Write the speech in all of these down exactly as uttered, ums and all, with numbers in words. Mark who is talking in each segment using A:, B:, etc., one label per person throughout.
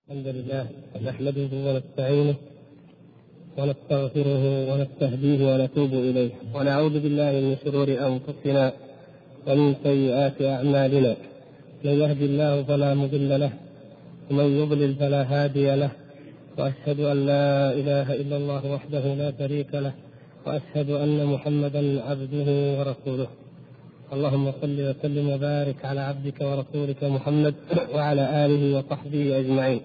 A: الحمد لله نحمده ونستعينه ونستغفره ونستهديه ونتوب إليه، ونعوذ بالله من شرور أنفسنا ومن سيئات أعمالنا. من يهد الله فلا مضل له ومن يضلل فلا هادي له، وأشهد أن لا إله إلا الله وحده لا شريك له، وأشهد أن محمدا عبده ورسوله. اللهم صل وسلم وبارك على عبدك ورسولك محمد وعلى آله وصحبه أجمعين.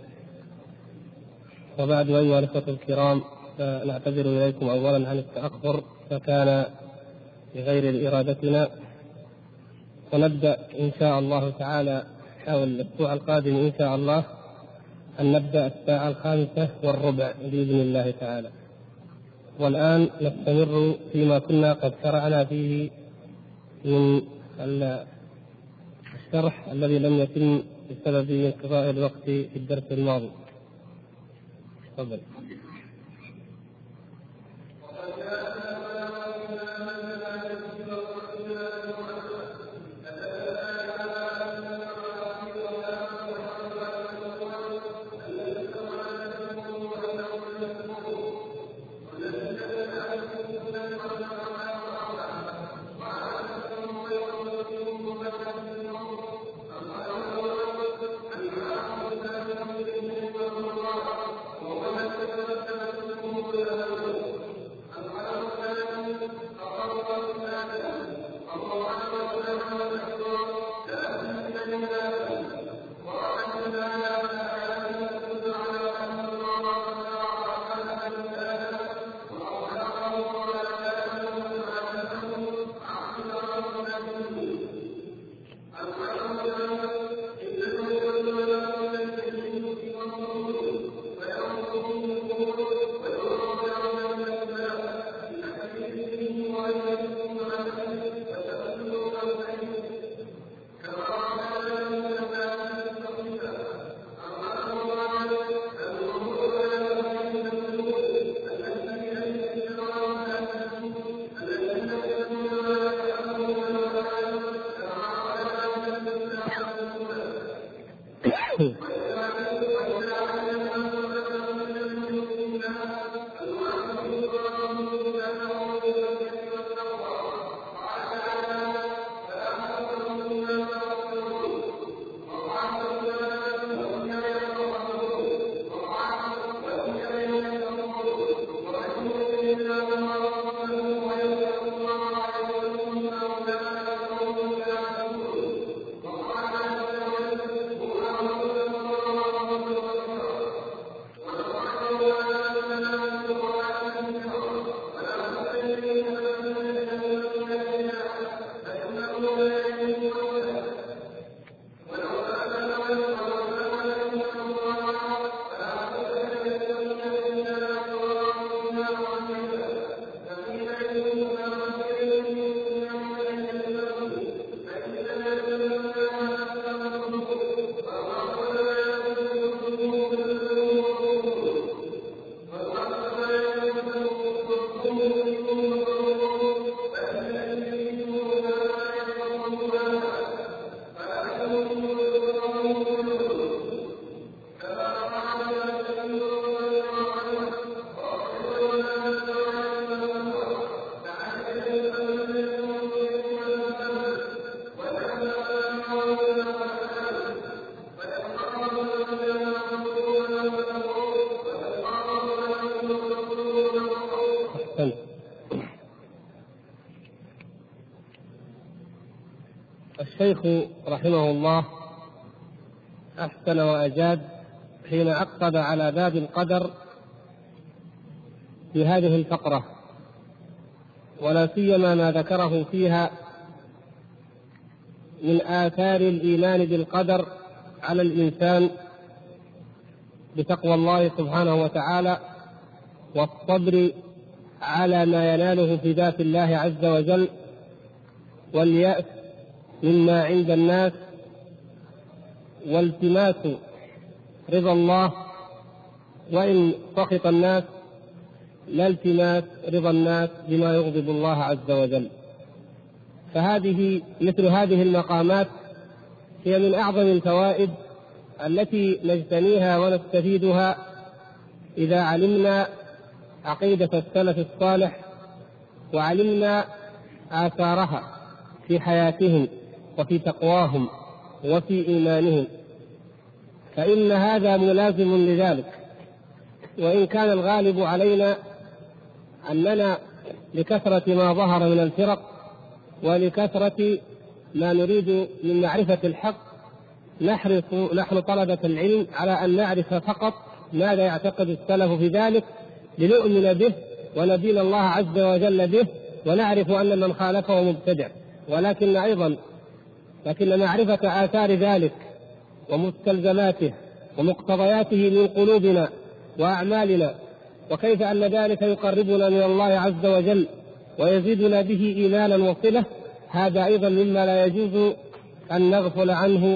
A: وبعد، أيها الأخوة الكرام، فنعتذر إليكم أولا عن التأخر، فكان بغير إرادتنا، ونبدأ إن شاء الله تعالى حول الأسبوع القادم إن شاء الله أن نبدأ الساعة الخامسة والربع بإذن الله تعالى. والآن نستمر فيما كنا قد شرعنا فيه من الشرح الذي لم يتم بسبب انقضاء الوقت في الدرس الماضي. تفضل. الشيخ رحمه الله أحسن وأجاد حين عقد على باب القدر في هذه الفقرة، ولا سيما ما ذكره فيها من آثار الإيمان بالقدر على الإنسان بتقوى الله سبحانه وتعالى، والصبر على ما يناله في ذات الله عز وجل، واليأس مما عند الناس، والتماس رضا الله وإن سخط الناس، لا التماس رضا الناس بما يغضب الله عز وجل. فهذه مثل هذه المقامات هي من أعظم الفوائد التي نجتنيها ونستفيدها إذا علمنا عقيدة السلف الصالح وعلمنا آثارها في حياتهم وفي تقواهم وفي إيمانهم، فإن هذا ملازم لذلك. وإن كان الغالب علينا أننا لكثرة ما ظهر من الفرق ولكثرة ما نريد من معرفة الحق نحرص نحن طلبة العلم على أن نعرف فقط ماذا يعتقد السلف في ذلك لنؤمن به وندين الله عز وجل به، ونعرف أن من خالفه مبتدع. ولكن أيضا لكن معرفة آثار ذلك ومستلزماته ومقتضياته من قلوبنا وأعمالنا، وكيف أن ذلك يقربنا من الله عز وجل ويزيدنا به إيمانا وصلة، هذا أيضا مما لا يجوز أن نغفل عنه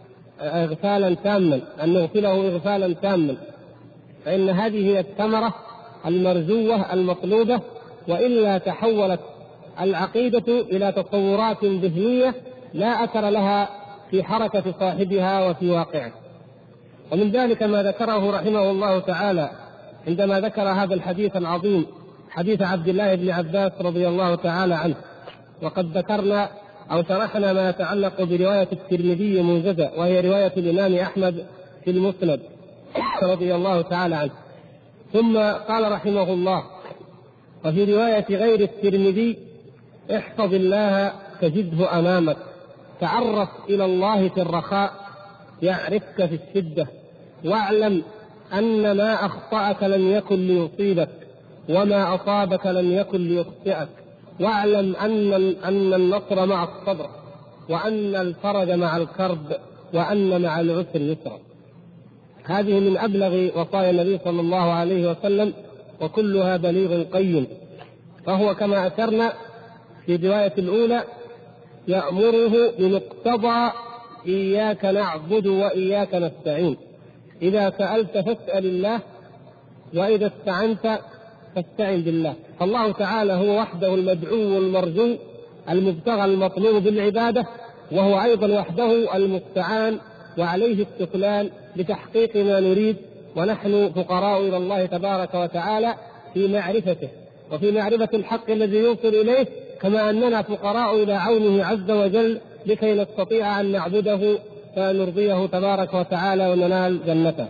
A: إغفالا تاما، أن نغفله إغفالا تاما، فإن هذه هي الثمرة المرجوة المطلوبة، وإلا تحولت العقيدة إلى تصورات ذهنية لا أثر لها في حركة صاحبها وفي واقعه. ومن ذلك ما ذكره رحمه الله تعالى عندما ذكر هذا الحديث العظيم، حديث عبد الله بن عباس رضي الله تعالى عنه. وقد ذكرنا أو شرحنا ما يتعلق برواية الترمذي موجزة، وهي رواية الإمام أحمد في المسند رضي الله تعالى عنه. ثم قال رحمه الله: وفي رواية غير الترمذي: احفظ الله تجده أمامك، تعرف إلى الله في الرخاء يعرفك في الشدة، واعلم أن ما أخطأك لم يكن ليصيبك، وما أصابك لم يكن ليخطئك، واعلم أن أن النصر مع الصبر، وأن الفرج مع الكرب، وأن مع العسر يسرا. هذه من أبلغ وصايا النبي صلى الله عليه وسلم، وكلها بليغ قيم. فهو كما أثرنا في الرواية الأولى يأمره بمقتضى إياك نعبد وإياك نستعين. إذا سألت فاسأل الله، وإذا استعنت فاستعن بالله. فالله تعالى هو وحده المدعو المرجو المبتغى المطلوب بالعبادة، وهو أيضا وحده المستعان وعليه التكلان لتحقيق ما نريد، ونحن فقراء إلى الله تبارك وتعالى في معرفته وفي معرفة الحق الذي يوصل إليه، كما أننا فقراء إلى عونه عز وجل لكي نستطيع أن نعبده فنرضيه تبارك وتعالى وننال جنته.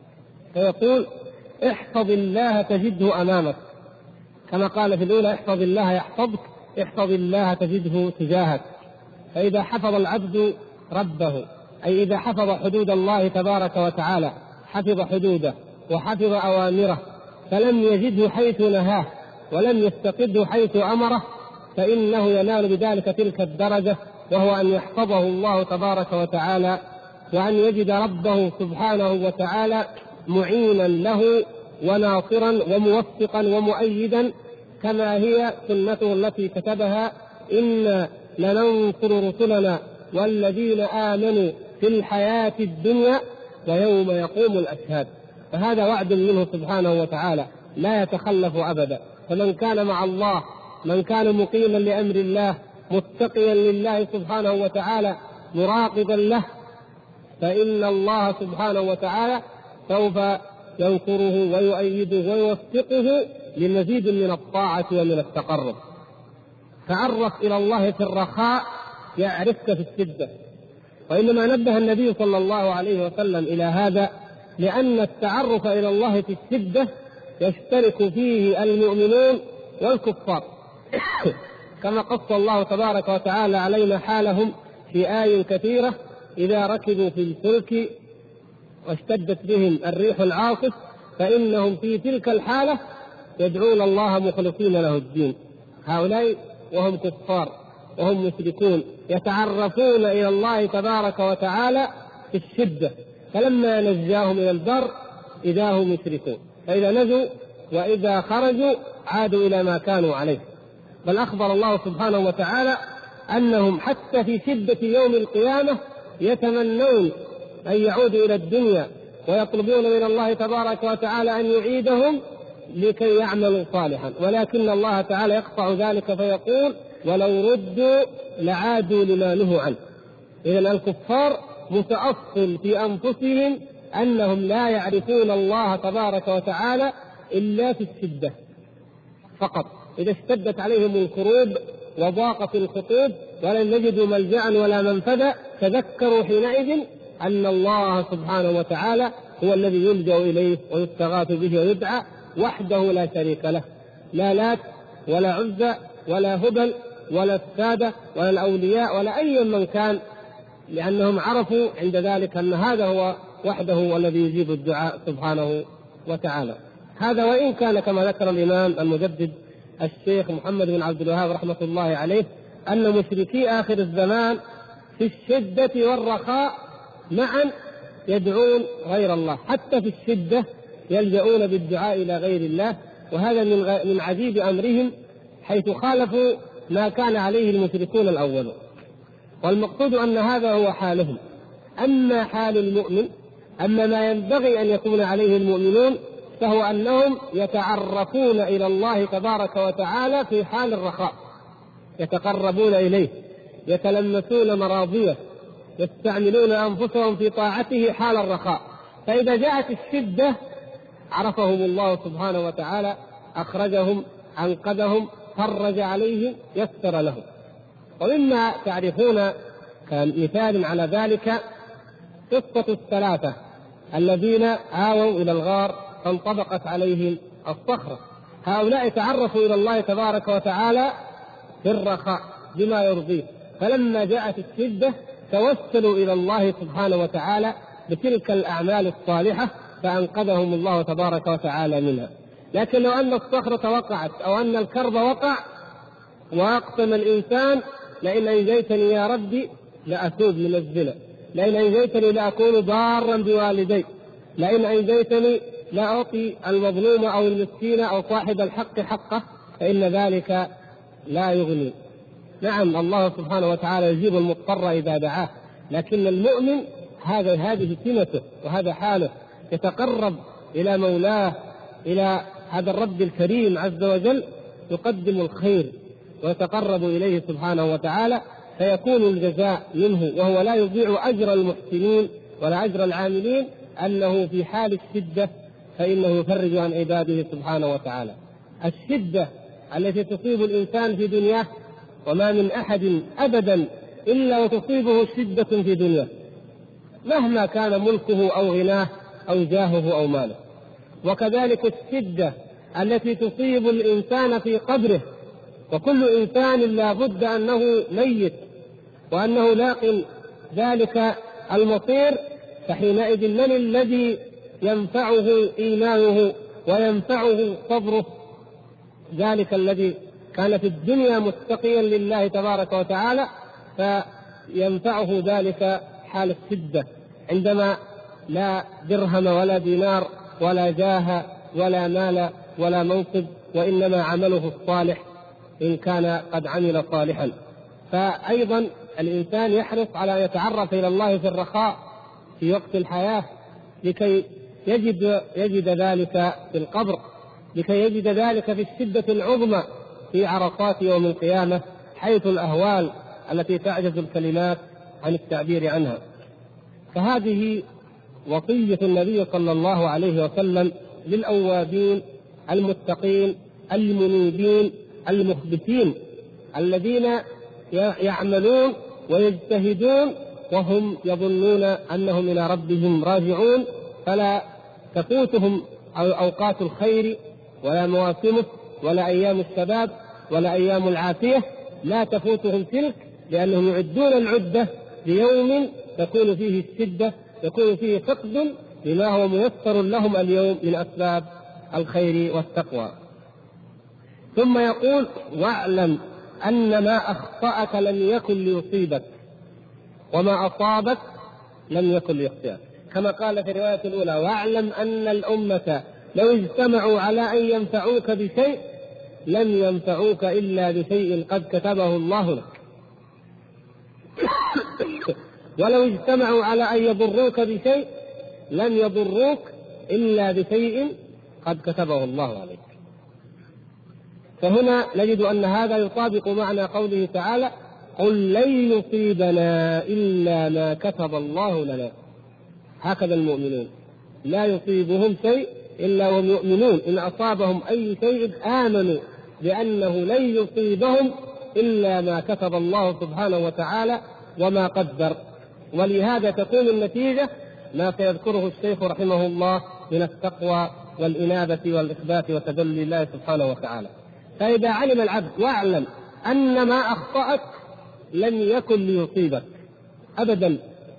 A: فيقول: احفظ الله تجده أمامك، كما قال في الأولى: احفظ الله يحفظك، احفظ الله تجده تجاهك. فإذا حفظ العبد ربه، أي إذا حفظ حدود الله تبارك وتعالى، حفظ حدوده وحفظ أوامره، فلم يجده حيث نهاه ولم يستقده حيث أمره، فإنه ينال بذلك تلك الدرجة، وهو أن يحفظه الله تبارك وتعالى، وأن يجد ربه سبحانه وتعالى معينا له وناصرا وموفقا ومؤيدا، كما هي سنته التي كتبها: إنا لننصر رسلنا والذين آمنوا في الحياة الدنيا ويوم يقوم الأشهاد. فهذا وعد منه سبحانه وتعالى لا يتخلف أبدا. فمن كان مع الله، من كان مقيما لأمر الله، متقيا لله سبحانه وتعالى، مراقبا له، فإن الله سبحانه وتعالى سوف ينصره ويؤيده ويوفقه لمزيد من الطاعة ومن التقرب. تعرف إلى الله في الرخاء يعرفك في الشدة. وإنما نبه النبي صلى الله عليه وسلم إلى هذا لأن التعرف إلى الله في الشدة يشترك فيه المؤمنون والكفار، كما قص الله تبارك وتعالى علينا حالهم في آي كثيرة: إذا ركبوا في الفلك واشتدت بهم الريح العاصف فإنهم في تلك الحالة يدعون الله مخلصين له الدين. هؤلاء وهم كفار وهم مشركون يتعرفون إلى الله تبارك وتعالى في الشدة، فلما نجاهم إلى البر إذا هم مشركون، فإذا نجوا وإذا خرجوا عادوا إلى ما كانوا عليه. بل أخبر الله سبحانه وتعالى أنهم حتى في شدة يوم القيامة يتمنون أن يعودوا إلى الدنيا، ويطلبون من الله تبارك وتعالى أن يعيدهم لكي يعملوا صالحا، ولكن الله تعالى يقطع ذلك فيقول: ولو ردوا لعادوا لما نهوا عنه. إذن الكفار متأصل في أنفسهم أنهم لا يعرفون الله تبارك وتعالى إلا في الشدة فقط. إذا اشتدت عليهم الكروب وضاقت الخطوب ولن يجدوا ملجأ ولا منفذا تذكروا حينئذ أن الله سبحانه وتعالى هو الذي يلجأ إليه ويستغاث به ويدعى وحده لا شريك له، لا لات ولا عزى ولا هبل ولا السادة ولا الأولياء ولا أي من كان، لأنهم عرفوا عند ذلك أن هذا هو وحده هو الذي يجيب الدعاء سبحانه وتعالى. هذا وإن كان كما ذكر الإمام المجدد الشيخ محمد بن عبد الوهاب رحمة الله عليه أن مشركي آخر الزمان في الشدة والرخاء معا يدعون غير الله، حتى في الشدة يلجؤون بالدعاء إلى غير الله، وهذا من من عجيب أمرهم حيث خالفوا ما كان عليه المشركون الأول. والمقصود أن هذا هو حالهم. أما حال المؤمن، أما ما ينبغي أن يكون عليه المؤمنون، فهو أنهم يتعرفون إلى الله تبارك وتعالى في حال الرخاء، يتقربون إليه، يتلمسون مراضيه، يستعملون أنفسهم في طاعته حال الرخاء. فإذا جاءت الشدة عرفهم الله سبحانه وتعالى، أخرجهم، أنقذهم، فرج عليهم، يسر لهم. ومما تعرفون كمثال على ذلك قصة الثلاثة الذين آووا إلى الغار فانطبقت عليهم الصخرة. هؤلاء تعرفوا إلى الله تبارك وتعالى في الرخاء بما يرضيه، فلما جاءت الشدة توسلوا إلى الله سبحانه وتعالى بتلك الأعمال الصالحة فأنقذهم الله تبارك وتعالى منها. لكن لو أن الصخرة وقعت أو أن الكرب وقع وأقسم الإنسان لئن أنجيتني يا ربي لأتوب من الزنا، لئن أنجيتني لأكون ضارا بوالدي، لئن أنجيتني لأعطي المظلوم أو المسكين أو صاحب الحق حقه، فإن ذلك لا يغني. نعم الله سبحانه وتعالى يجيب المضطر إذا دعاه، لكن المؤمن هذا هذه سمته وهذا حاله، يتقرب إلى مولاه، إلى هذا الرب الكريم عز وجل، يقدم الخير ويتقرب إليه سبحانه وتعالى، فيكون الجزاء منه، وهو لا يضيع أجر المحسنين ولا أجر العاملين، أنه في حال الشدة فإنه يفرج عن عباده سبحانه وتعالى. الشدة التي تصيب الإنسان في دنياه، وما من أحد أبدا إلا وتصيبه شدة في دنياه مهما كان ملكه أو غناه أو جاهه أو ماله. وكذلك الشدة التي تصيب الإنسان في قبره، وكل إنسان لا بد أنه ميت وأنه لاق ذلك المصير، فحينئذ من الذي ينفعه إيمانه وينفعه صبره؟ ذلك الذي كان في الدنيا متقيا لله تبارك وتعالى، فينفعه ذلك حال الشدة، عندما لا درهم ولا دينار ولا جاه ولا مال ولا منصب، وإنما عمله الصالح إن كان قد عمل صالحا. فأيضا الإنسان يحرص على أن يتعرف إلى الله في الرخاء في وقت الحياة، لكي يجد, يجد ذلك في القبر، لكي يجد ذلك في الشدة العظمى في عرصات يوم القيامة، حيث الأهوال التي تعجز الكلمات عن التعبير عنها. فهذه وصية النبي صلى الله عليه وسلم للأوابين المتقين المنيبين المخبتين، الذين يعملون ويجتهدون وهم يظنون أنهم إلى ربهم راجعون، فلا تفوتهم أوقات الخير ولا مواسمه ولا أيام الشباب ولا أيام العافية، لا تفوتهم تلك، لأنهم يعدون العدة ليوم تكون فيه الشدة، يكون فيه فقد لما هو ميسر لهم اليوم من أسباب الخير والتقوى. ثم يقول: واعلم أن ما أخطأك لم يكن ليصيبك وما أصابك لم يكن ليخطئك، كما قال في الرواية الأولى: واعلم أن الأمة لو اجتمعوا على أن ينفعوك بشيء لم ينفعوك إلا بشيء قد كتبه الله لك، ولو اجتمعوا على أن يضروك بشيء لم يضروك إلا بشيء قد كتبه الله عليك. فهنا نجد أن هذا يطابق معنى قوله تعالى: قل لن يصيبنا إلا ما كتب الله لنا. هكذا المؤمنون لا يصيبهم شيء إلا وهم يؤمنون، إن أصابهم أي شيء آمنوا بأنه لن يصيبهم إلا ما كتب الله سبحانه وتعالى وما قدر. ولهذا تكون النتيجة ما سيذكره الشيخ رحمه الله من التقوى والإنابة والإثبات وتذلل الله سبحانه وتعالى. فإذا علم العبد واعلم أن ما أخطأك لم يكن ليصيبك أبدا.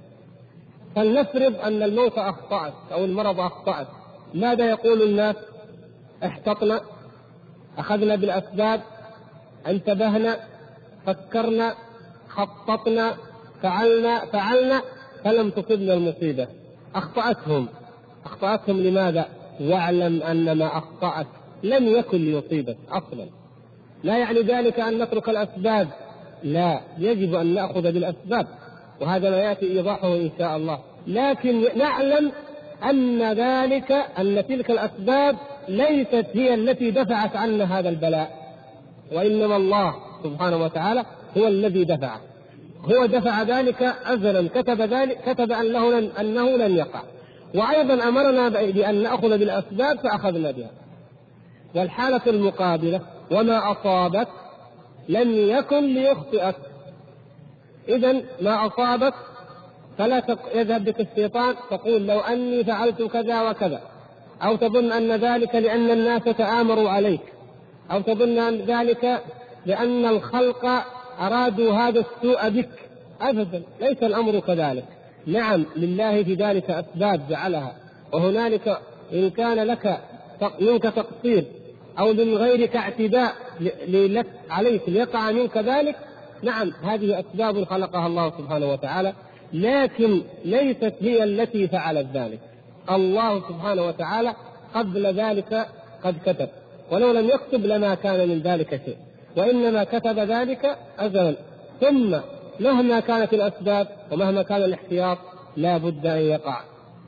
A: فلنفرض أن الموت أخطأك أو المرض أخطأك، ماذا يقول الناس؟ احتطنا، أخذنا بالأسباب، انتبهنا، فكرنا، خططنا، فعلنا فعلنا فلم تصبنا المصيبة. أخطأتهم أخطأتهم لماذا؟ واعلم أن ما أخطأك لم يكن ليصيبك أصلا. لا يعني ذلك أن نترك الأسباب، لا، يجب أن نأخذ بالأسباب، وهذا ما يأتي إيضاحه إن شاء الله. لكن نعلم أن ذلك أن تلك الأسباب ليست هي التي دفعت عنا هذا البلاء، وإنما الله سبحانه وتعالى هو الذي دفعه. هو دفع ذلك أزلا، كتب ذلك، كتب أنه لن, أنه لن يقع، وأيضا أمرنا بأن نأخذ بالأسباب فأخذنا بها. والحالة المقابلة: وما أصابك لم يكن ليخطئك. إذن ما أصابك فلا يذهب بك الشيطان تقول لو أني فعلت كذا وكذا، أو تظن أن ذلك لأن الناس تآمروا عليك، أو تظن أن ذلك لأن الخلق أرادوا هذا السوء بك. أبدا، ليس الأمر كذلك. نعم، لله في ذلك أسباب جعلها، وهنالك إن كان لك منك تقصير أو من غيرك اعتداء لك عليك ليقع منك ذلك، نعم هذه أسباب خلقها الله سبحانه وتعالى، لكن ليست هي التي فعلت ذلك. الله سبحانه وتعالى قبل ذلك قد كتب، ولو لم يكتب لما كان من ذلك شيء، وإنما كتب ذلك أزلا. ثم مهما كانت الأسباب ومهما كان الاحتياط لا بد أن يقع.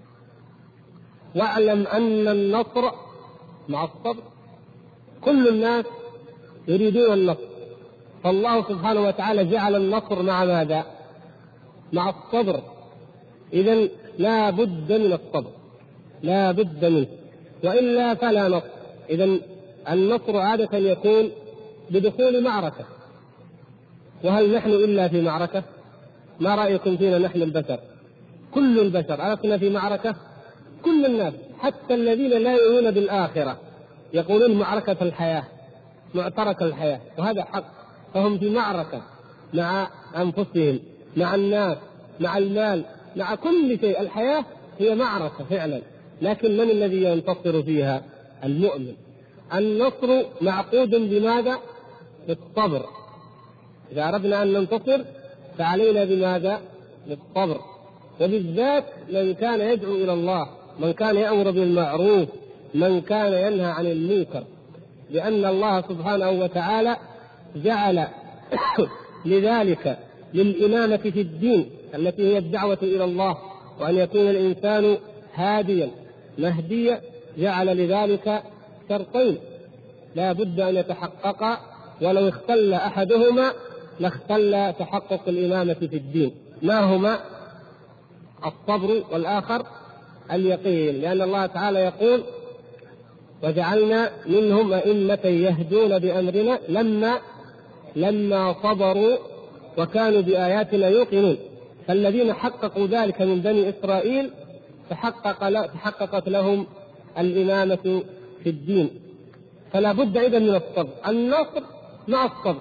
A: واعلم أن النصر مع الصبر. كل الناس يريدون النصر، فالله سبحانه وتعالى جعل النصر مع ماذا؟ مع الصبر. إذن لا بد من الصبر، لا بد منه، وإلا فلا نصر. إذن النصر عادة يكون بدخول معركة، وهل نحن إلا في معركة؟ ما رأيكم فينا نحن البشر؟ كل البشر عرفنا في معركة، كل الناس حتى الذين لا يؤمنون بالآخرة يقولون معركة الحياة، معترك الحياة، وهذا حق. فهم في معركة مع أنفسهم، مع الناس، مع المال، مع كل شيء. الحياة هي معركة فعلا، لكن من الذي ينتصر فيها؟ المؤمن. النصر معقود بماذا؟ بالصبر. إذا أردنا أن ننتصر فعلينا بماذا؟ بالصبر. وبالذات من كان يدعو إلى الله، من كان يأمر بالمعروف، من كان ينهى عن المنكر، لأن الله سبحانه وتعالى جعل لذلك للإمامة في الدين التي هي الدعوة إلى الله، وأن يكون الإنسان هاديا مهديا، جعل لذلك شرطين لا بد أن يتحققا، ولو اختل أحدهما لاختل تحقق الإمامة في الدين. ما هما؟ الصبر، والآخر اليقين، لأن الله تعالى يقول: وجعلنا منهم أئمة يهدون بأمرنا لما لما صبروا وكانوا بآياتنا يوقنون. فالذين حققوا ذلك من بني إسرائيل تحقق تحققت لهم الإمامة في الدين. فلا بد إذن من الصبر، النصر مع الصبر.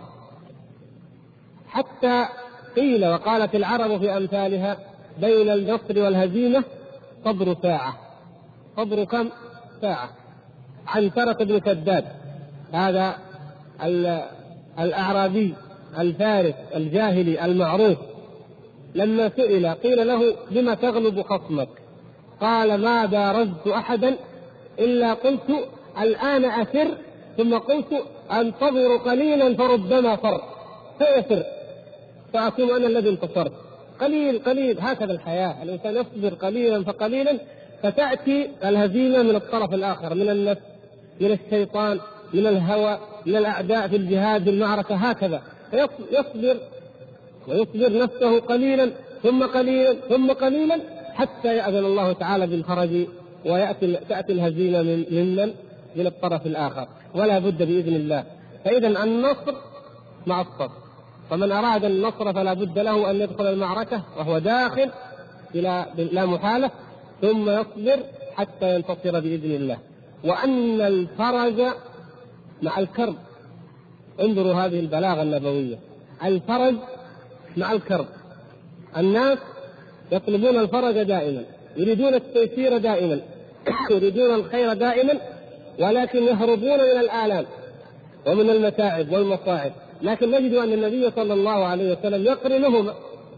A: حتى قيل وقالت العرب في أمثالها: بين النصر والهزيمة صبر ساعة. صبر كم؟ ساعة. عنترة بن شداد هذا الأعرابي الفارس الجاهلي المعروف، لما سئل قيل له: بما تغلب خصمك؟ قال: ما بارزت أحدا إلا قلت الآن أفر، ثم قلت أنتظر قليلا فربما فر فيفر فأكون أنا الذي انتصرت. قليل قليل، هكذا الحياة، الإنسان يصبر قليلا فقليلا فتأتي الهزيمة من الطرف الآخر، من النفس، من الشيطان، من الهوى، من الأعداء في الجهاد في المعركة، هكذا يصبر ويصبر نفسه قليلا ثم قليلا ثم قليلا حتى يأذن الله تعالى بالفرج ويأتي تأتي الهزيمة من ممن من الطرف الآخر، ولا بد بإذن الله. فإذا النصر مع الصبر، فمن أراد النصر فلا بد له أن يدخل المعركة وهو داخل إلى لا محالة، ثم يصبر حتى ينتصر بإذن الله. وأن الفرج مع الكرب، انظروا هذه البلاغة النبوية، الفرج مع الكرب. الناس يطلبون الفرج دائما، يريدون التيسير دائما، يريدون الخير دائما، ولكن يهربون من الآلام ومن المتاعب والمصاعب. لكن نجد أن النبي صلى الله عليه وسلم يقرنهما،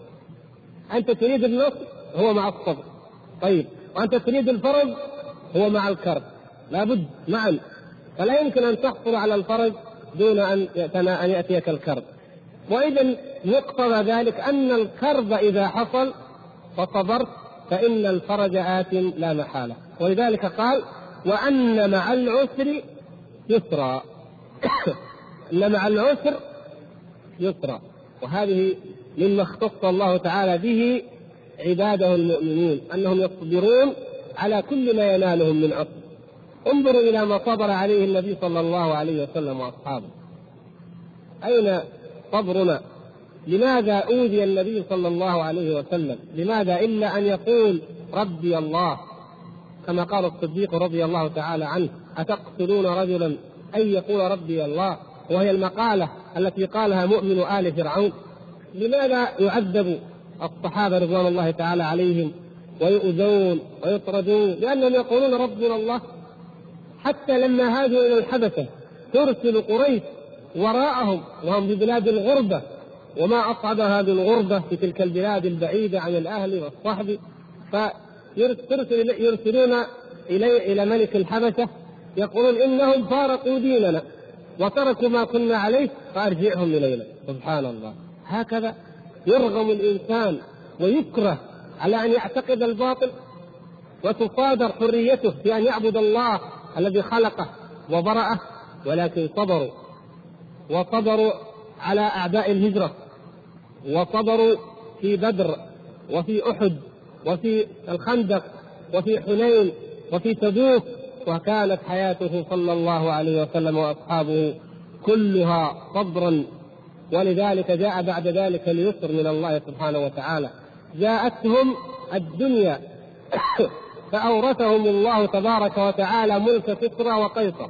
A: أنت تريد النصر هو مع الصبر، طيب، وأنت تريد الفرج هو مع الكرب، لابد معا، فلا يمكن أن تحصل على الفرج دون أن أن يأتيك الكرب. وإذا مقتضى ذلك أن الكرب إذا حصل فصبرت فإن الفرج آت لا محالة. ولذلك قال وأن مع العسر يسرا إن مع العسر يسرا. وهذه مما اختص الله تعالى به عباده المؤمنين، أنهم يصبرون على كل ما ينالهم من عسر. انظروا إلى ما صبر عليه النبي صلى الله عليه وسلم وأصحابه. أين صبرنا؟ لماذا أوذي النبي صلى الله عليه وسلم؟ لماذا إلا أن يقول ربي الله، كما قال الصديق رضي الله تعالى عنه أتقتلون رجلا أن يقول ربي الله، وهي المقالة التي قالها مؤمن آل فرعون. لماذا يعذب الصحابة رضوان الله تعالى عليهم ويؤذون ويطردون؟ لأنهم يقولون ربنا الله. حتى لما هاجوا إلى الحبشة ترسل قريش وراءهم وهم ببلاد الغربة، وما أصعب هذه الغربة في تلك البلاد البعيدة عن الأهل والصحب، فيرسلون إلي إلى ملك الحبشة يقولون إنهم فارقوا ديننا وتركوا ما كنا عليه فأرجعهم إلينا. سبحان الله، هكذا يرغم الإنسان ويكره على أن يعتقد الباطل وتصادر حريته في أن يعبد الله الذي خلقه وبرأه. ولكن صبروا، وصبروا على أعداء الهجرة، وصبروا في بدر وفي أحد وفي الخندق وفي حنين وفي تبوك، وكانت حياته صلى الله عليه وسلم وأصحابه كلها صبرا. ولذلك جاء بعد ذلك اليسر من الله سبحانه وتعالى، جاءتهم الدنيا فأورثهم الله تبارك وتعالى ملك كسرى وقيصر،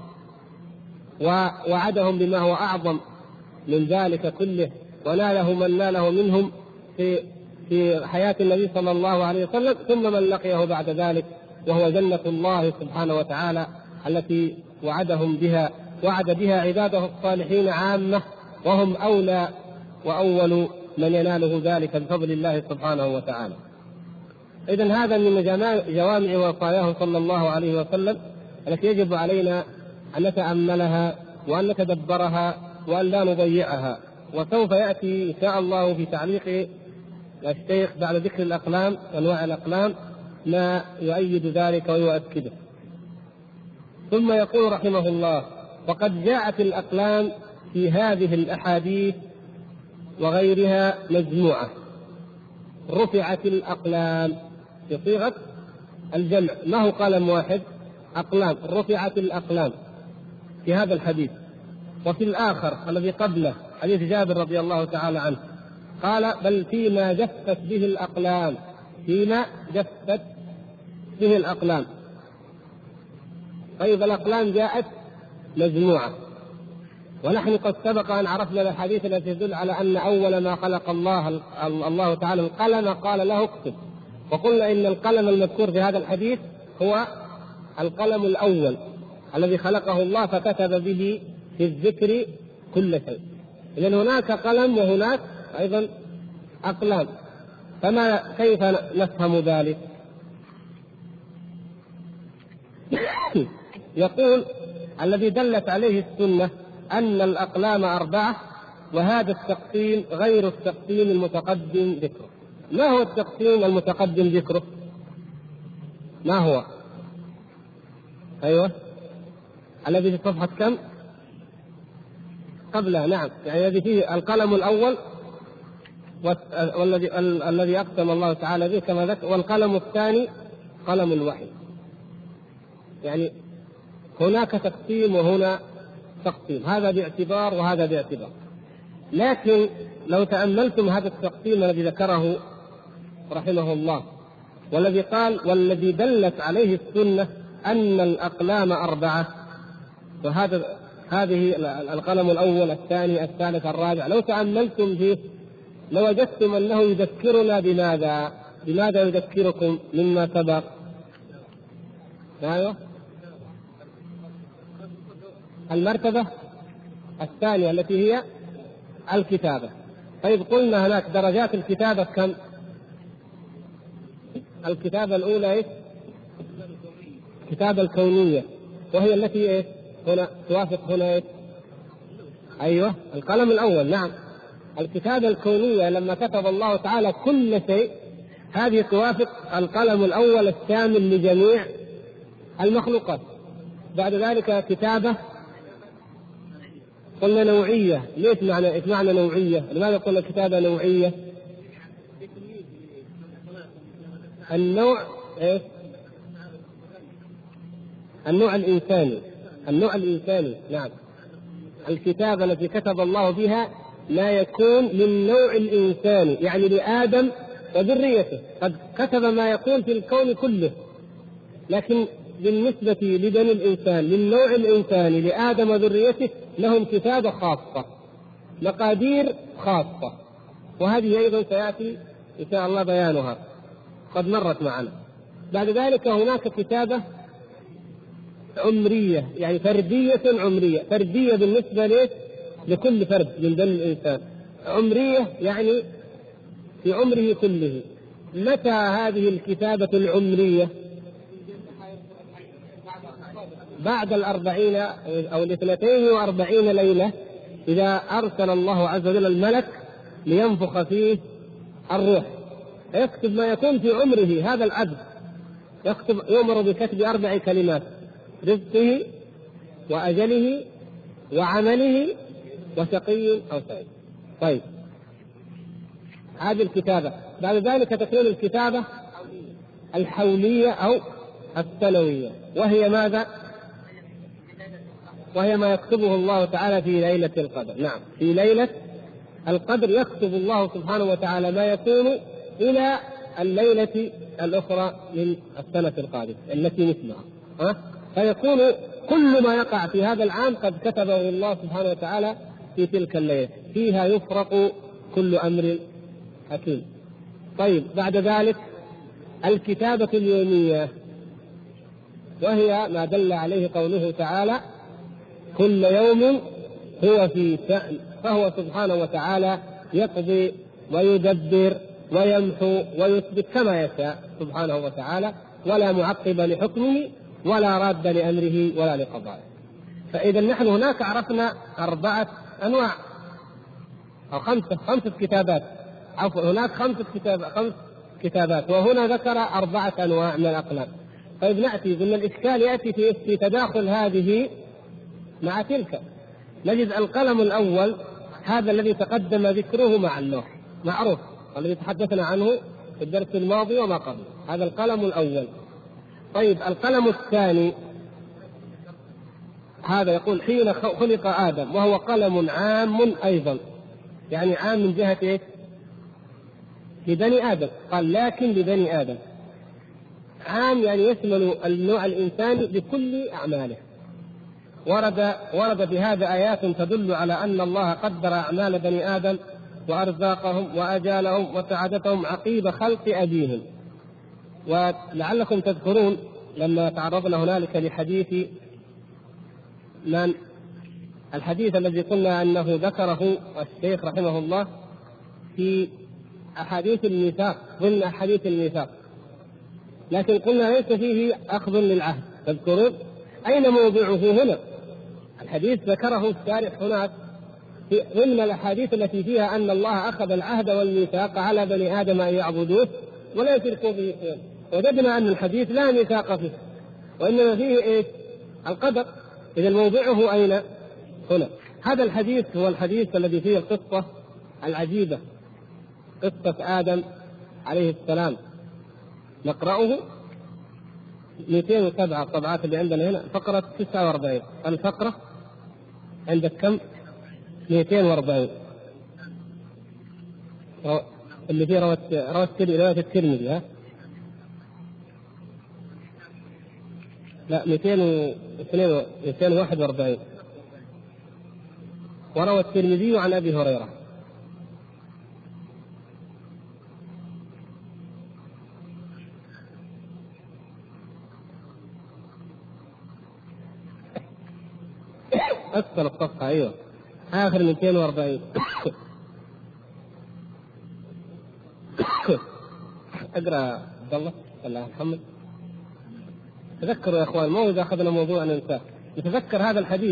A: ووعدهم بما هو أعظم من ذلك كله، وناله من ناله منهم في في حياة النبي صلى الله عليه وسلم، ثم من لقيه بعد ذلك، وهو جنة الله سبحانه وتعالى التي وعدهم بها، وعد بها عباده الصالحين عامة، وهم أولى وأول من يناله ذلك بفضل الله سبحانه وتعالى. إذن هذا من جوامع وصاياه صلى الله عليه وسلم التي يجب علينا أن نتأملها وأن نتدبرها وأن لا نضيعها. وسوف يأتي إن شاء الله في تعليق الشيخ بعد ذكر الأقلام، أنواع الأقلام، ما يؤيد ذلك ويؤكده. ثم يقول رحمه الله وقد جاءت الأقلام في هذه الأحاديث وغيرها مجموعة. رفعت الأقلام في صيغة الجمع، ما هو قلم واحد، أقلام. رفعت الأقلام في هذا الحديث. وفي الآخر الذي قبله حديث جابر رضي الله تعالى عنه قال بل فيما جفت به الأقلام، فيما جفت به الأقلام. طيب الأقلام جاءت مجموعة، ونحن قد سبق أن عرفنا الحديث التي تدل على أن أول ما خلق الله الله تعالى القلم قال له اكتب، وقلنا إن القلم المذكور في هذا الحديث هو القلم الأول الذي خلقه الله فكتب به في الذكر كل شيء. إذن هناك قلم وهناك أيضا أقلام، فما كيف نفهم ذلك؟ يقول الذي دلت عليه السنة أن الأقلام أربعة، وهذا التقسيم غير التقسيم المتقدم ذكره. ما هو التقسيم المتقدم ذكره؟ ما هو؟ أيوة الذي في صفحة كم؟ قبلها، نعم، يعني الذي فيه القلم الأول والذي الذي أقسم الله تعالى به كما ذكر. والقلم الثاني قلم الوحي. يعني هناك تقسيم وهنا تقسيم، هذا باعتبار وهذا باعتبار. لكن لو تأملتم هذا التقسيم الذي ذكره رحمه الله، والذي قال والذي دلت عليه السنة أن الأقلام أربعة، وهذا هذه القلم الأول الثاني الثالث الرابع، لو تأملتم فيه لوجدتم أنه يذكرنا بماذا؟ بماذا يذكركم مما سبق؟ أيوه، المرتبة الثانية التي هي الكتابة. طيب قلنا هناك درجات الكتابة كم؟ الكتابة الأولى إيه؟ الكتابة الكونية، وهي التي إيه؟ هنا توافق هنا إيه؟ أيوه القلم الأول. نعم، الكتابة الكونية لما كتب الله تعالى كل شيء، هذه توافق القلم الأول الشامل لجميع المخلوقات. بعد ذلك كتابة قلنا نوعية. ليش معنى إيش معنى نوعية؟ لماذا قلنا كتابة نوعية؟ النوع إيه؟ النوع الإنساني، النوع الإنساني. نعم، الكتابة التي كتب الله بها لا يكون للنوع الإنساني، يعني لآدم وذريته. قد كتب ما يكون في الكون كله، لكن بالنسبة لبني الإنسان للنوع الإنساني لآدم وذريته لهم كتابة خاصة، مقادير خاصة، وهذه أيضا سيأتي إن شاء الله بيانها، قد مرت معنا. بعد ذلك هناك كتابة عمرية، يعني فردية عمرية، فردية بالنسبة ليه؟ لكل فرد من بني الإنسان، عمرية يعني في عمره كله. متى هذه الكتابة العمرية؟ بعد الأربعين أو الاثنتين وأربعين ليلة، إذا أرسل الله عز وجل الملك لينفخ فيه الروح، يكتب ما يكون في عمره هذا العبد، يكتب يؤمر بكتب أربع كلمات: رزقه وأجله وعمله وشقي أو سعيد. طيب هذه الكتابة. بعد ذلك تكون الكتابة الحولية أو السنوية، وهي ماذا؟ وهي ما يكتبه الله تعالى في ليلة القدر. نعم، في ليلة القدر يكتب الله سبحانه وتعالى ما يكون إلى الليلة الأخرى من السنة القادمة التي مثلها، ها؟ فيكون كل ما يقع في هذا العام قد كتبه الله سبحانه وتعالى في تلك الليلة، فيها يفرق كل أمر حكيم. طيب بعد ذلك الكتابة اليومية، وهي ما دل عليه قوله تعالى: كل يوم هو في شأن، فهو سبحانه وتعالى يقضي ويدبر ويمحو ويثبت كما يشاء سبحانه وتعالى، ولا معقب لحكمه ولا راد لأمره ولا لقضائه. فإذا نحن هناك عرفنا أربعة أنواع أو خمسة خمسة كتابات، عفوا هناك خمسة كتاب خمس كتابات، وهنا ذكر أربعة أنواع من الأقلام. طيب نأتي ضمن الإشكال يأتي في, في تداخل هذه مع تلك. نجد القلم الأول هذا الذي تقدم ذكره مع اللوح معروف، الذي تحدثنا عنه في الدرس الماضي وما قبل، هذا القلم الأول. طيب القلم الثاني هذا يقول حين خلق آدم، وهو قلم عام أيضا، يعني عام من جهة إيه؟ لبني آدم، قال لكن لبني آدم، عام يعني يشمل النوع الإنساني بكل أعماله. ورد ورد بهذا آيات تدل على أن الله قدر أعمال بني آدم وأرزاقهم وأجالهم وسعادتهم عقيب خلق أبيهم. ولعلكم تذكرون لما تعرضنا هنالك لحديث من الحديث الذي قلنا أنه ذكره الشيخ رحمه الله في أحاديث الميثاق ضمن أحاديث الميثاق، لكن قلنا ليس فيه أخذ للعهد. تذكرون أين موضعه هنا؟ الحديث ذكره الشارح هناك في ضمن الأحاديث التي فيها أن الله أخذ العهد والميثاق على بني آدم أن يعبدوه ولا يشركوا به شيئا. وجدنا أن الحديث لا ميثاق فيه، وإنما فيه إيه؟ القدر. إذا موضعه أين؟ هنا. هذا الحديث هو الحديث الذي فيه القصة العجيبة قصة آدم عليه السلام نقرأه مئتين وسبعة الطبعات اللي عندنا هنا، فقرة تسعة وأربعين، الفقرة عندك كم؟ مئتين وأربعين اللي فيه رواه رواية الترمذي. ها لا مئتين وواحد وأربعين، وروى الترمذي عن أبي هريرة. أكثر الصفحة أيوة آخر مئتين وأربعين. أقرأ عبد الله ولا محمد؟ تذكروا يا إخوان، مو إذا أخذنا موضوع ننساه، نتذكر هذا الحديث.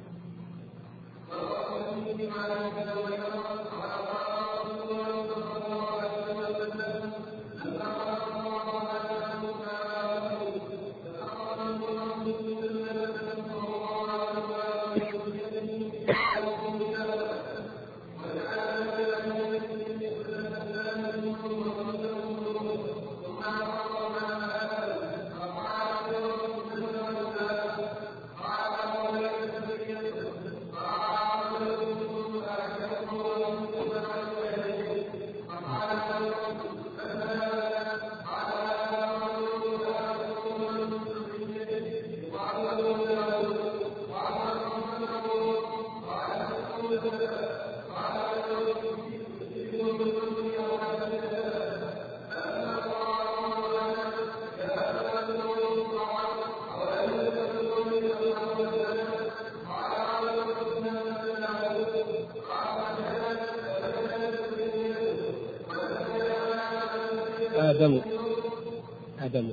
A: آدم آدم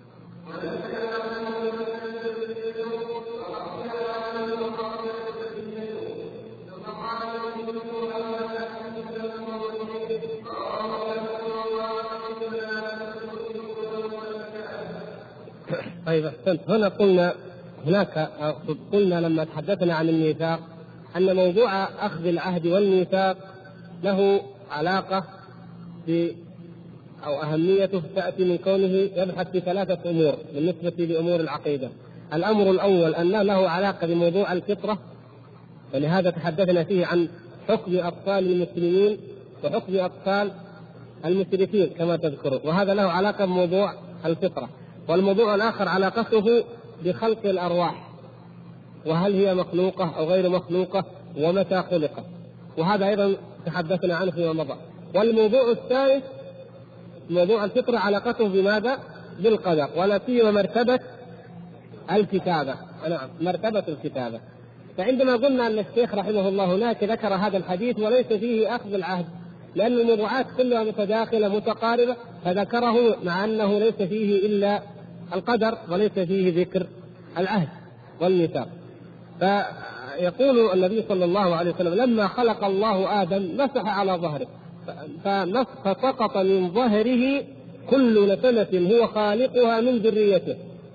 A: طيب أحسنت. هنا قلنا هناك قلنا لما تحدثنا عن الميثاق أن موضوع أخذ العهد والميثاق له علاقة ب أو أهميته تأتي من كونه يبحث في ثلاثة أمور بالنسبة لأمور العقيدة. الأمر الأول أن له علاقة بموضوع الفطرة، ولهذا تحدثنا فيه عن حكم أطفال المسلمين وحكم أطفال المشركين كما تذكرون، وهذا له علاقة بموضوع الفطرة. والموضوع الآخر علاقته بخلق الأرواح، وهل هي مخلوقة أو غير مخلوقة ومتى خلقت، وهذا أيضا تحدثنا عنه فيما مضى. والموضوع الثالث موضوع الفطرة علاقته بماذا؟ بالقدر، ولا سيما مرتبة الكتابة. نعم مرتبة الكتابة. فعندما قلنا أن الشيخ رحمه الله هناك ذكر هذا الحديث وليس فيه أخذ العهد لأن الموضوعات كلها متداخلة متقاربة، فذكره مع أنه ليس فيه إلا القدر وليس فيه ذكر العهد والميثاق. فيقول النبي صلى الله عليه وسلم لما خلق الله آدم مسح على ظهره فسقط من ظهره كل نسمة هو خالقها من ذريته.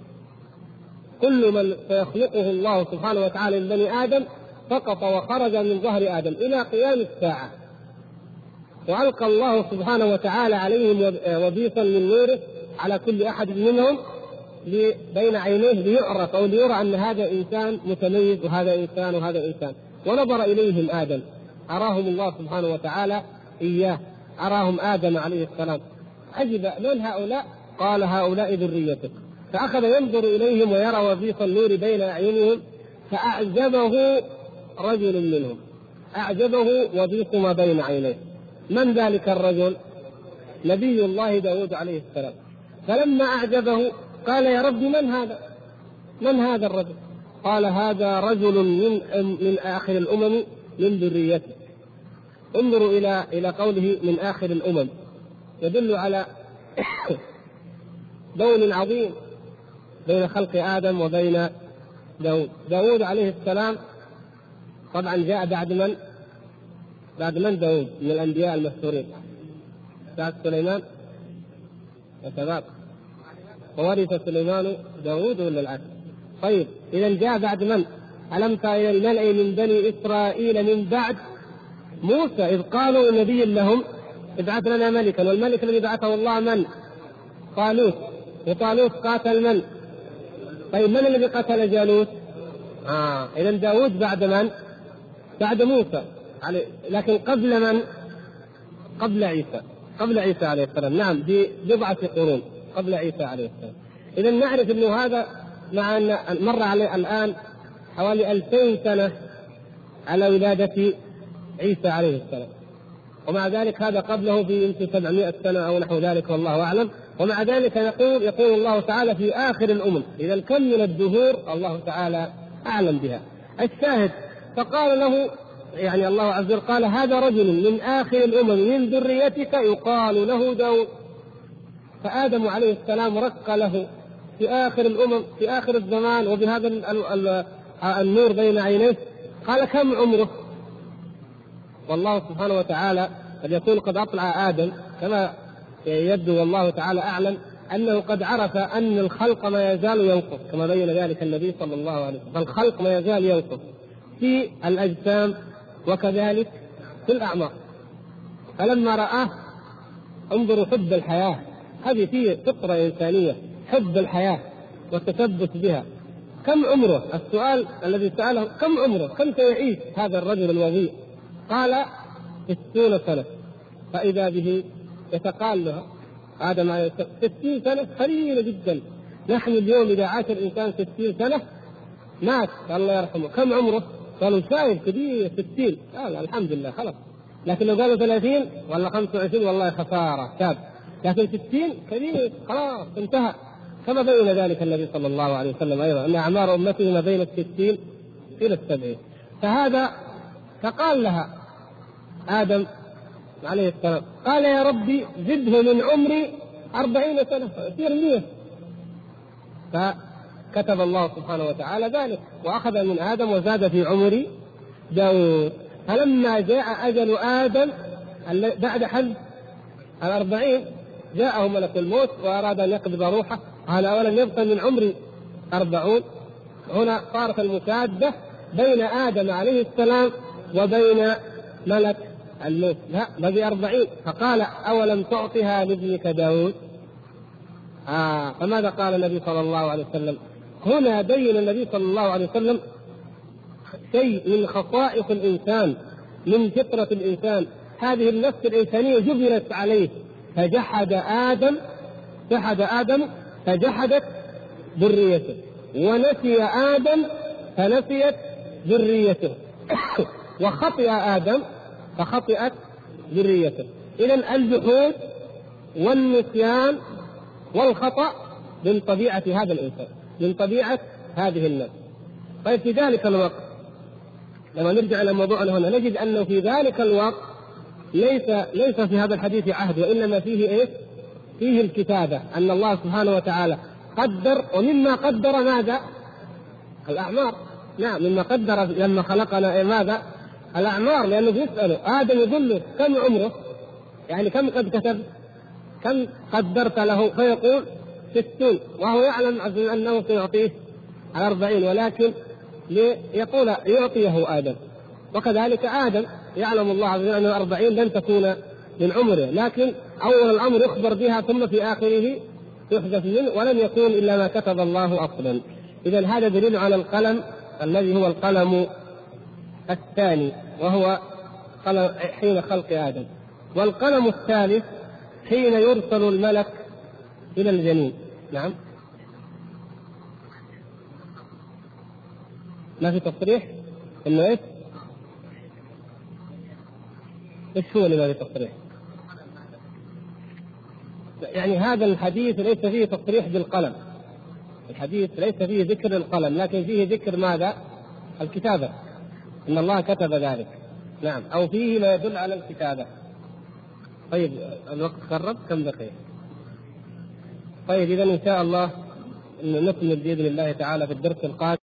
A: كل من سيخلقه الله سبحانه وتعالى من بني آدم سقط وخرج من ظهر آدم إلى قيام الساعة، وألقى الله سبحانه وتعالى عليهم وبيصا من نوره على كل أحد منهم بين عينيه ليعرف أو ليرى أن هذا إنسان متميز وهذا إنسان وهذا إنسان. ونظر إليهم آدم، أراهم الله سبحانه وتعالى إياه، أراهم آدم عليه السلام، عجب من هؤلاء؟ قال هؤلاء ذريتك. فأخذ ينظر إليهم ويرى وبيص النور بين أعينهم، فأعجبه رجل منهم، أعجبه وبيص ما بين عينيه. من ذلك الرجل؟ نبي الله داود عليه السلام. فلما أعجبه قال يا رب من هذا؟ من هذا الرجل؟ قال هذا رجل من من آخر الأمم من ذريته. انظروا إلى إلى قوله من آخر الأمم، يدل على دون عظيم بين خلق آدم وبين داود. داود عليه السلام طبعا جاء بعد من؟ بعد من داود من الأنبياء المشهورين؟ بعد سليمان وشباب، وورث سليمان داود ولا العكس؟ طيب إذا جاء بعد من؟ ألم تر إلى الملأ من بني إسرائيل من بعد موسى إذ قالوا نبي لهم ابعث لنا ملكا، والملك الذي بعثه الله من؟ طالوت، وطالوت قاتل من؟ طيب من الذي قتل جالوت؟ آه إذا داود بعد من؟ بعد موسى، لكن قبل من؟ قبل عيسى، قبل عيسى عليه السلام، نعم ببضعة قرون قبل عيسى عليه السلام. إذا نعرف أنه هذا مع أن مر عليه الآن حوالي ألفين سنة على ولادة عيسى عليه السلام، ومع ذلك هذا قبله بيمكن سبعمائة سنة أو نحو ذلك والله أعلم. ومع ذلك يقول يقول الله تعالى في آخر الأمم، إذا كم من الدهور الله تعالى أعلم بها. الشاهد فقال له يعني الله عز وجل قال هذا رجل من آخر الأمم من ذريتك يقال له داود. فآدم عليه السلام رق له في آخر الأمم في آخر الزمان وبهذا النور بين عينيه. قال كم عمره؟ والله سبحانه وتعالى قد يكون قد أطلع آدم كما يبدو والله تعالى أعلم أنه قد عرف أن الخلق ما يزال ينقص كما بين ذلك النبي صلى الله عليه وسلم، فالخلق ما يزال ينقص في الأجسام وكذلك في الأعمار. فلما رآه انظروا حب الحياة، هذه فيه فطرة إنسانية، حب الحياة والتثبت بها. كم عمره؟ السؤال الذي سأله كم عمره؟ كم سيعيش هذا الرجل الوضيء؟ قال ستون سنة. فإذا به يتقال له آدم عليه السلام ستين سنة قليلة جدا. نحن اليوم إذا عاش الإنسان ستين سنة مات الله يرحمه. كم عمره؟ قالوا شايف كبير ستين، قال الحمد لله خلاص. لكن لو قالوا ثلاثين ولا خمسة وعشرين والله خسارة شاب، لكن ستين كبير خلاص انتهى. كما بين ذلك النبي صلى الله عليه وسلم أيضا أن أعمار أمته ما بين الستين إلى السبعين. فهذا فقال لها آدم عليه السلام قال يا ربي زده من عمري أربعين سنة يصير مية. فكتب الله سبحانه وتعالى ذلك وأخذ من آدم وزاد في عمر داود. فلما جاء أجل آدم بعد حد الأربعين جاءه ملك الموت وأراد أن يقبض روحه. قال أولا يبقى من عمري أربعون. هنا صارت المشادة بين آدم عليه السلام وبين ملك الموت، لا بقي أربعين. فقال أولم تعطها لابنك داود؟ آه فماذا قال النبي صلى الله عليه وسلم؟ هنا بين النبي صلى الله عليه وسلم شيء من خصائص الإنسان من فطرة الإنسان، هذه النفس الإنسانية جبلت عليه. فجحد آدم جحد آدم فجحدت ذريته، ونسي آدم فنسيت ذريته، وخطئ آدم فخطئت ذريته. إذن الجحود والنسيان والخطأ من طبيعة هذا الإنسان، من طبيعة هذه النفس. طيب في ذلك الوقت لما نرجع إلى موضوعنا هنا نجد أنه في ذلك الوقت ليس ليس في هذا الحديث عهد، وإنما فيه إيه؟ فيه الكتابة، أن الله سبحانه وتعالى قدر، ومما قدر ماذا؟ الأعمار. نعم مما قدر لما خلقنا إيه ماذا؟ الأعمار، لأنه بيسأله آدم يقول له كم عمره؟ يعني كم قد كتب؟ كم قدرت له؟ فيقول ستون، وهو يعلم أنه سيعطيه الأربعين، ولكن يقول يعطيه آدم. وكذلك آدم يعلم الله عز وجل أن الأربعين لن تكون من عمره، لكن أول الأمر يخبر بها ثم في آخره يحدث منه، ولم يكون إلا ما كتب الله أصلا. إذن هذا دليل على القلم الذي هو القلم الثاني، وهو حين خلق آدم. والقلم الثالث حين يرسل الملك إلى الجنين. نعم ما في تصريح إنه إيش؟ إيش هو اللي ما في تصريح؟ يعني هذا الحديث ليس فيه تصريح بالقلم، الحديث ليس فيه ذكر القلم، لكن فيه ذكر ماذا؟ الكتابة، إن الله كتب ذلك. نعم أو فيه ما يدل على الكتابة. طيب الوقت قرب، كم دقيقة؟ طيب إذن إن شاء الله نكمل بإذن الله تعالى في الدرس القادم.